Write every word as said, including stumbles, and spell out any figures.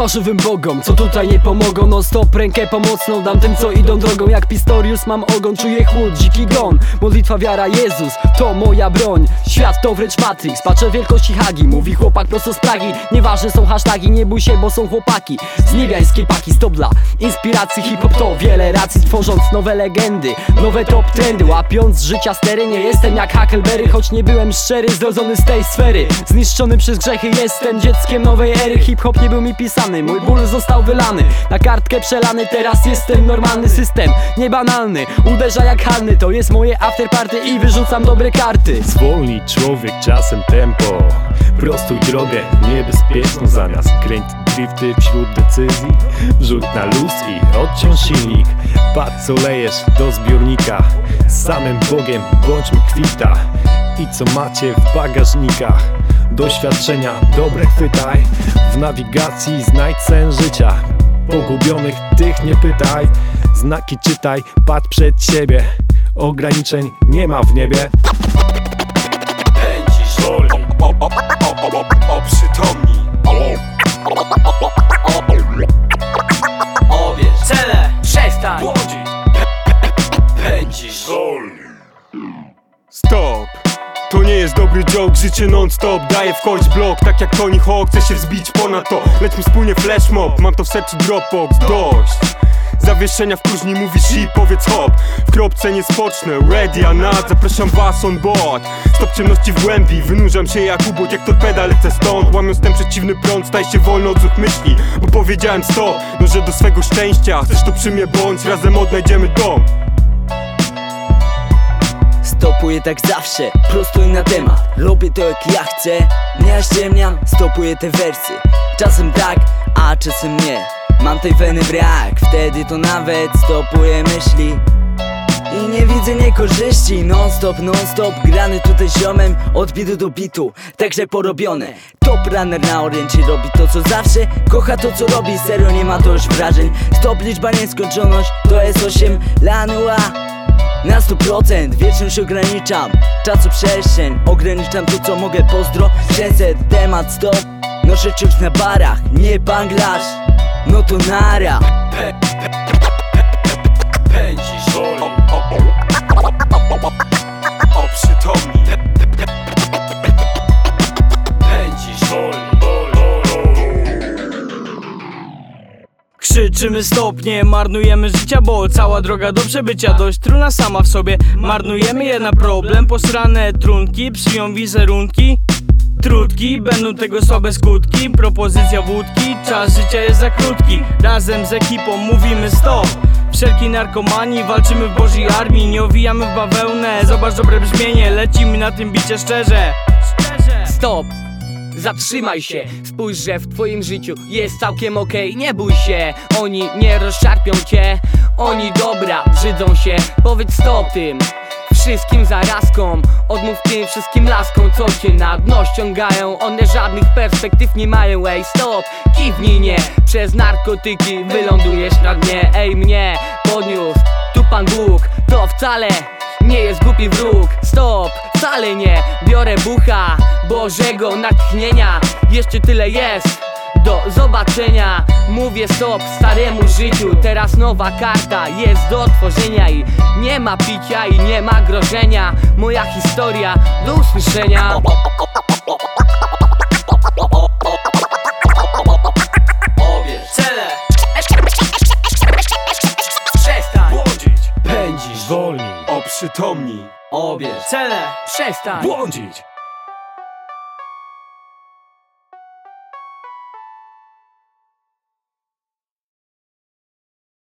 fałszywym bogom, co tutaj nie pomogą. No stop, rękę pomocną dam tym, co idą drogą. Jak Pistorius mam ogon, czuję chłód, dziki gon. Modlitwa, wiara, Jezus, to moja broń. Świat to wręcz Matrix, patrzę wielkości Hagi. Mówi chłopak prosto z Pragi. Nieważne są hasztagi, nie bój się, bo są chłopaki z niebiańskiej paki. Stop dla inspiracji, hip-hop to wiele racji. Tworząc nowe legendy, nowe top trendy, łapiąc z życia stery. Nie jestem jak Huckleberry, choć nie byłem szczery. Zrodzony z tej sfery, zniszczony przez grzechy. Jestem dzieckiem nowej ery. Hip-hop nie był mi pisany, mój ból został wylany, na kartkę przelany. Teraz jestem normalny, system niebanalny, uderza jak halny. To jest moje afterparty i wyrzucam dobre karty. Zwolni człowiek czasem tempo, prostuj drogę niebezpieczną. Zamiast kręć drifty wśród decyzji, wrzuć na luz i odciąż silnik. Patrz co lejesz do zbiornika, z samym Bogiem bądźmy kwita. I co macie w bagażnikach, doświadczenia dobre chwytaj. W nawigacji znajdź sens życia, pogubionych tych nie pytaj. Znaki czytaj, patrz przed siebie, ograniczeń nie ma w niebie. Pędzisz, wolni, oprzytomnij, obierz Cele, przestań błądzić. Pędzisz, wolni. Stop! To nie jest dobry joke, życie non-stop. Daję wchodź blok, tak jak Tony Hawk. Chcę się wzbić ponad to, lećmy wspólnie flash mob. Mam to w sercu Dropbox, dość zawieszenia w próżni, mówisz i powiedz hop. W kropce nie spocznę, ready, a nad zapraszam was on board. Stop ciemności w głębi, wynurzam się jak ubót, jak torpeda lecę stąd. Łamiąc ten przeciwny prąd, staj się wolno od złych myśli. Bo powiedziałem stop, dążę do swego szczęścia. Chcesz to przy mnie bądź, razem odnajdziemy dom. Stopuję tak zawsze, prostuj na temat. Robię to jak ja chcę, nie ściemniam. Stopuję te wersy, czasem tak, a czasem nie. Mam tej weny brak, wtedy to nawet stopuję myśli. I nie widzę niekorzyści, non stop, non stop. Grany tutaj ziomem, od bitu do bitu, także porobione. Top runner na oriencie robi to co zawsze, kocha to co robi, serio nie ma to już wrażeń. Stop, liczba nieskończoność, to jest osiem lanua. Na sto procent wieczność ograniczam, czasoprzestrzeń, ograniczam to co mogę, pozdro. Przesed, temat, stop, noszę ciuch na barach, nie banglasz, no to nara. Pędzisz, wolni, oprzytomnij. Pędzisz, wolni. Krzyczymy stop, nie marnujemy życia, bo cała droga do przebycia dość trudna sama w sobie. Marnujemy je na problem, posrane trunki, psują wizerunki. Trudki, będą tego słabe skutki. Propozycja wódki, czas życia jest za krótki. Razem z ekipą mówimy stop. Wszelkiej narkomanii, walczymy w Bożej armii. Nie owijamy w bawełnę, zobacz dobre brzmienie. Lecimy na tym bicie szczerze. Stop, zatrzymaj się, spójrz, że w twoim życiu jest całkiem okej, okay. Nie bój się, oni nie rozszarpią cię. Oni dobra, brzydzą się, powiedz stop tym wszystkim zarazkom. Odmów tym wszystkim laskom, co cię na dno ściągają. One żadnych perspektyw nie mają, ej stop. Kiwnij nie, przez narkotyki wylądujesz na dnie. Ej mnie podniósł tu Pan Bóg, to wcale nie jest głupi wróg. Stop, wcale nie, biorę bucha Bożego natchnienia. Jeszcze tyle jest do zobaczenia. Mówię stop staremu życiu, teraz nowa karta jest do otworzenia. I nie ma picia i nie ma grożenia. Moja historia do usłyszenia. Obierz Cele, przestań błądzić. Pędzisz, Zwolnij, oprzytomnij. obierz. Cele, przestań Błądzić.